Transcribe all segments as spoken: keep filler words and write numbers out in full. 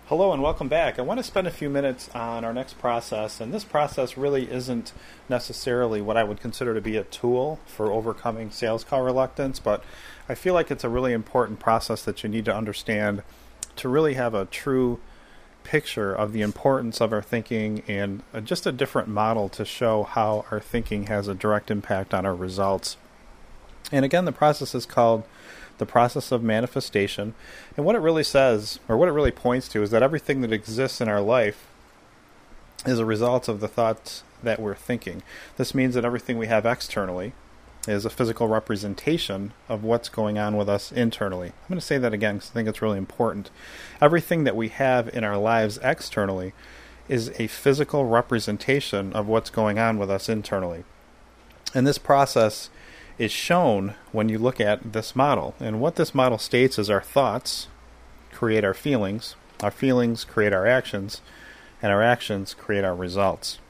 Hello and welcome back. I want to spend a few minutes on our next process, and this process really isn't necessarily what I would consider to be a tool for overcoming sales call reluctance, but I feel like it's a really important process that you need to understand to really have a true picture of the importance of our thinking and uh, just a different model to show how our thinking has a direct impact on our results. And again, the process is called the process of manifestation. And what it really says, or what it really points to, is that everything that exists in our life is a result of the thoughts that we're thinking. This means that everything we have externally is a physical representation of what's going on with us internally. I'm going to say that again because I think it's really important. Everything that we have in our lives externally is a physical representation of what's going on with us internally. And this process is shown when you look at this model. And what this model states is our thoughts create our feelings, our feelings create our actions, and our actions create our results.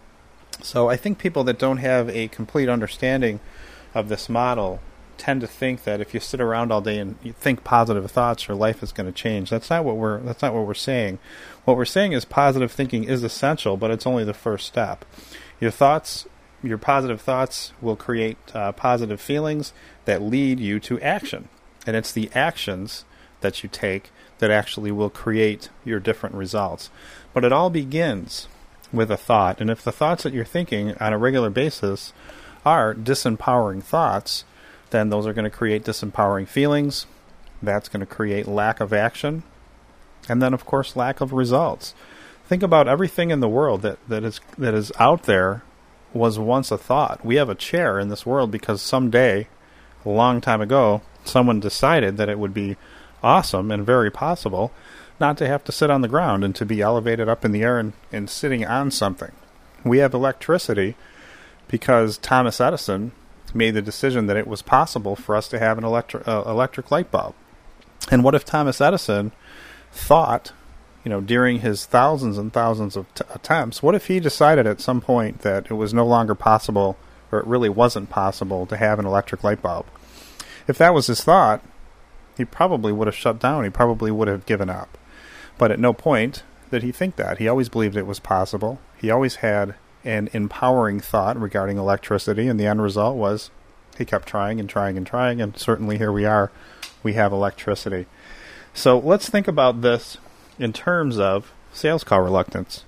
So I think people that don't have a complete understanding of this model tend to think that if you sit around all day and you think positive thoughts, your life is going to change. That's not what we're that's not what we're saying. What we're saying is positive thinking is essential, but it's only the first step. Your thoughts Your positive thoughts will create uh, positive feelings that lead you to action. And it's the actions that you take that actually will create your different results. But it all begins with a thought. And if the thoughts that you're thinking on a regular basis are disempowering thoughts, then those are going to create disempowering feelings. That's going to create lack of action. And then, of course, lack of results. Think about everything in the world that, that is that is out there was once a thought. We have a chair in this world because someday, a long time ago, someone decided that it would be awesome and very possible not to have to sit on the ground and to be elevated up in the air and, and sitting on something. We have electricity because Thomas Edison made the decision that it was possible for us to have an electri- uh, electric light bulb. And what if Thomas Edison thought, you know, during his thousands and thousands of t- attempts, what if he decided at some point that it was no longer possible, or it really wasn't possible, to have an electric light bulb? If that was his thought, he probably would have shut down. He probably would have given up. But at no point did he think that. He always believed it was possible. He always had an empowering thought regarding electricity, and the end result was he kept trying and trying and trying, and certainly here we are. We have electricity. So let's think about this in terms of sales call reluctance.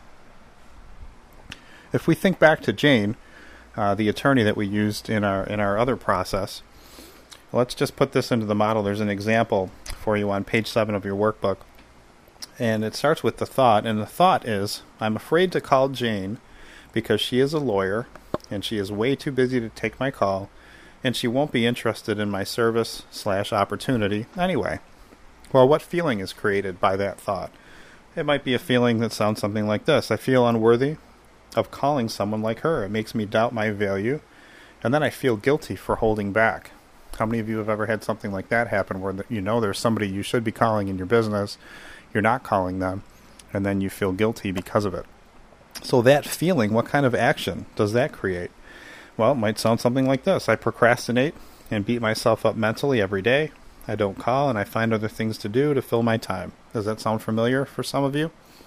If we think back to Jane, uh, the attorney that we used in our in our other process, let's just put this into the model. There's an example for you on page seven of your workbook. And it starts with the thought, and the thought is, I'm afraid to call Jane because she is a lawyer, and she is way too busy to take my call, and she won't be interested in my service slash opportunity anyway. Well, what feeling is created by that thought? It might be a feeling that sounds something like this. I feel unworthy of calling someone like her. It makes me doubt my value, and then I feel guilty for holding back. How many of you have ever had something like that happen where you know there's somebody you should be calling in your business, you're not calling them, and then you feel guilty because of it? So that feeling, what kind of action does that create? Well, it might sound something like this. I procrastinate and beat myself up mentally every day. I don't call, and I find other things to do to fill my time. Does that sound familiar for some of you?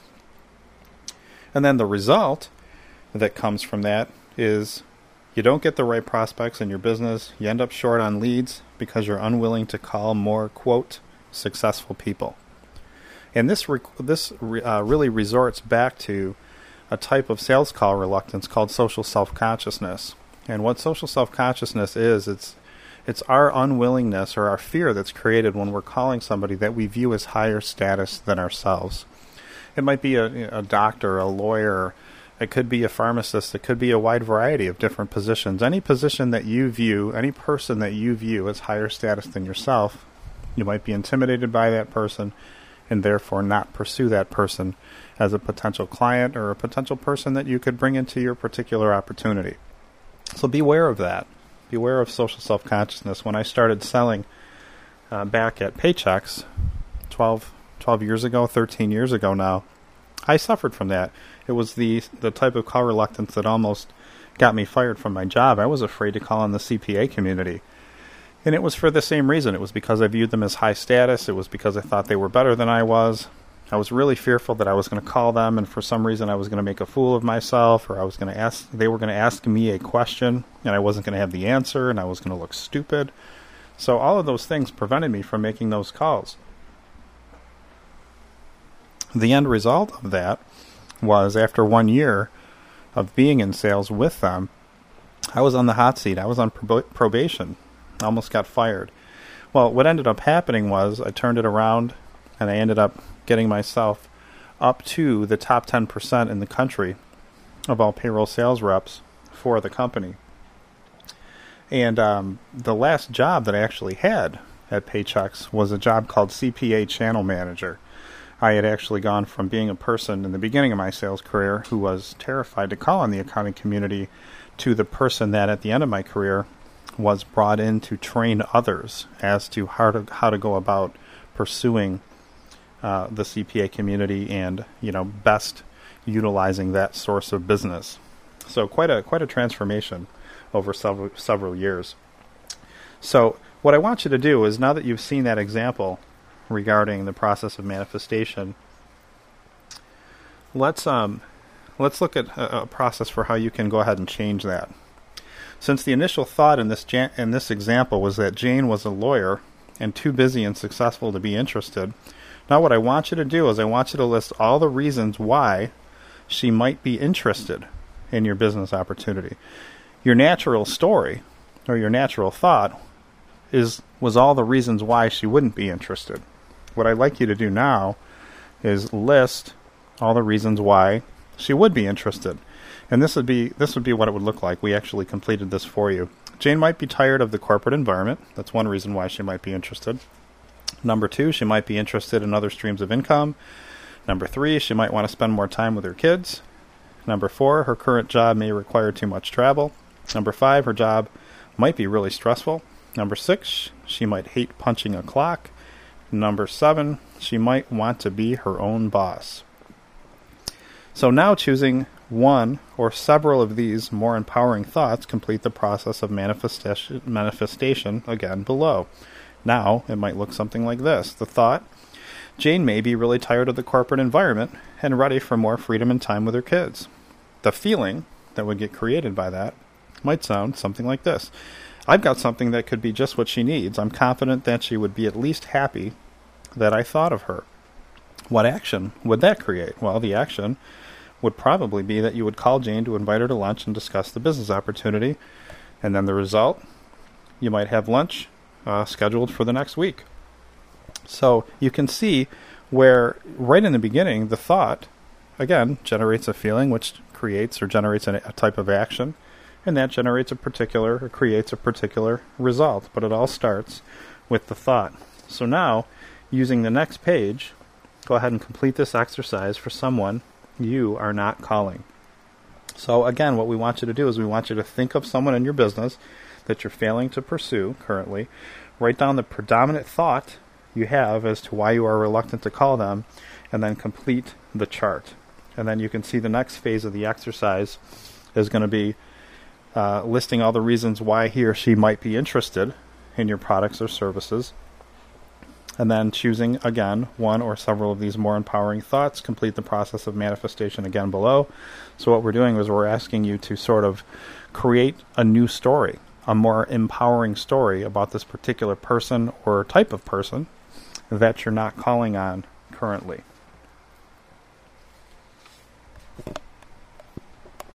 And then the result that comes from that is you don't get the right prospects in your business. You end up short on leads because you're unwilling to call more, quote, successful people. And this re- this re- uh, really resorts back to a type of sales call reluctance called social self-consciousness. And what social self-consciousness is, it's It's our unwillingness or our fear that's created when we're calling somebody that we view as higher status than ourselves. It might be a, a doctor, a lawyer, it could be a pharmacist, it could be a wide variety of different positions. Any position that you view, any person that you view as higher status than yourself, you might be intimidated by that person and therefore not pursue that person as a potential client or a potential person that you could bring into your particular opportunity. So beware of that. Beware of social self-consciousness. When I started selling uh, back at Paychex twelve, twelve years ago, thirteen years ago now, I suffered from that. It was the the type of call reluctance that almost got me fired from my job. I was afraid to call on the C P A community. And it was for the same reason. It was because I viewed them as high status. It was because I thought they were better than I was. I was really fearful that I was going to call them and for some reason I was going to make a fool of myself, or I was going to ask, they were going to ask me a question and I wasn't going to have the answer and I was going to look stupid. So all of those things prevented me from making those calls. The end result of that was, after one year of being in sales with them, I was on the hot seat. I was on prob- probation. I almost got fired. Well, what ended up happening was I turned it around and I ended up getting myself up to the top ten percent in the country of all payroll sales reps for the company. And um, the last job that I actually had at Paychex was a job called C P A Channel Manager. I had actually gone from being a person in the beginning of my sales career who was terrified to call on the accounting community to the person that at the end of my career was brought in to train others as to how to how to go about pursuing uh, the C P A community and, you know, best utilizing that source of business. So quite a quite a transformation over several several years. So what I want you to do is, now that you've seen that example regarding the process of manifestation, let's um let's look at a, a process for how you can go ahead and change that. Since the initial thought in this Jan- in this example was that Jane was a lawyer and too busy and successful to be interested, now what I want you to do is I want you to list all the reasons why she might be interested in your business opportunity. Your natural story, or your natural thought, is was all the reasons why she wouldn't be interested. What I'd like you to do now is list all the reasons why she would be interested. And this would be this would be what it would look like. We actually completed this for you. Jane might be tired of the corporate environment. That's one reason why she might be interested. Number two, she might be interested in other streams of income. Number three, she might want to spend more time with her kids. Number four, her current job may require too much travel. Number five, her job might be really stressful. Number six, she might hate punching a clock. Number seven, she might want to be her own boss. So now, choosing one or several of these more empowering thoughts complete the process of manifestation, manifestation again below. Now, it might look something like this. The thought: Jane may be really tired of the corporate environment and ready for more freedom and time with her kids. The feeling that would get created by that might sound something like this: I've got something that could be just what she needs. I'm confident that she would be at least happy that I thought of her. What action would that create? Well, the action would probably be that you would call Jane to invite her to lunch and discuss the business opportunity. And then the result, you might have lunch uh, scheduled for the next week. So you can see where right in the beginning, the thought, again, generates a feeling, which creates or generates a, a type of action. And that generates a particular, or creates a particular result. But it all starts with the thought. So now, using the next page, go ahead and complete this exercise for someone you are not calling. So again, what we want you to do is we want you to think of someone in your business that you're failing to pursue currently. Write down the predominant thought you have as to why you are reluctant to call them, and then complete the chart. And then you can see the next phase of the exercise is going to be uh, listing all the reasons why he or she might be interested in your products or services. And then choosing, again, one or several of these more empowering thoughts, complete the process of manifestation again below. So what we're doing is we're asking you to sort of create a new story, a more empowering story about this particular person or type of person that you're not calling on currently.